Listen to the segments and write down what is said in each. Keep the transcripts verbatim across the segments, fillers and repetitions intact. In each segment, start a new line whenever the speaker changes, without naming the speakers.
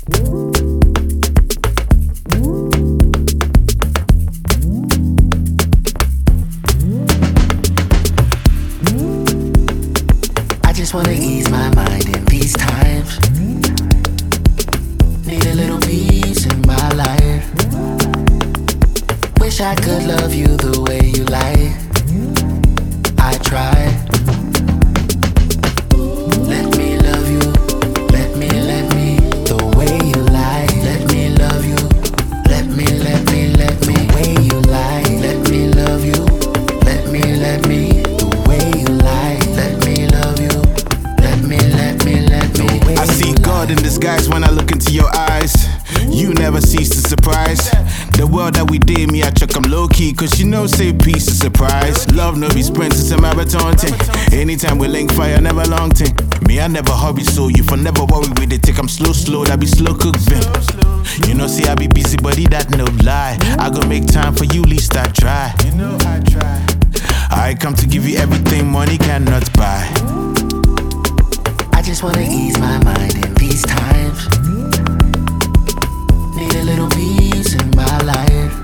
I just wanna ease my mind in these times. Need a little peace in my life. Wish I could love you the way you like. I try. Let me love you. Let me, let me, the way you like. Let me love you. Let me, let me, let me, the way you like. Let me love you. Let me, let me, the way you like. Let me love you. Let me, let me, let me.
I see God in disguise when I look into your eyes. You never cease to surprise. The world that we did, me I chuck 'em low key, cause you know say peace is surprise. Love no be sprint, it's a marathon thing. Anytime we link fire, never long thing. Me I never hurry, so you for never worry with it. Take 'em slow, slow, that be slow cook vim. You know say I be busy, buddy, that no lie. I go make time for you, least I try. You know I try. I come to give you everything money cannot buy.
I just wanna ease my mind in these times. Need a little peace in my life.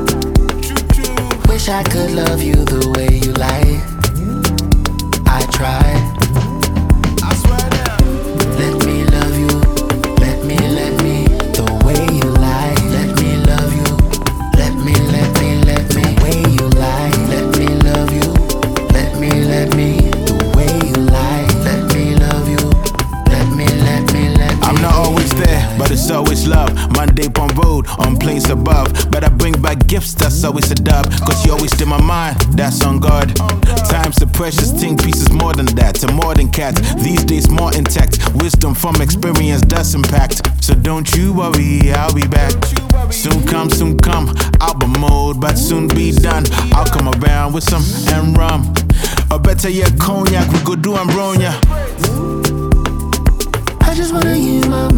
Wish I could love you the way you like. I try.
I swear down.
Let me love you. Let me, let me, the way you like. Let me love you. Let me, let me, let me, the way you like. Let me love you. Let me, let me, the way you like. Let me love you. Let me, let me, let me.
I'm not always there, but it's always love. Monday on road, on planes above. But I bring back gifts, that's always a dub. Cause you always in my mind, that's on God. Time's a precious thing, pieces more than that. To more than cats, these days more intact. Wisdom from experience does impact. So don't you worry, I'll be back. Soon come, soon come, album mode, but soon be done. I'll come around with some and rum. Or better yet, cognac, we go do Ambronia.
I just wanna use my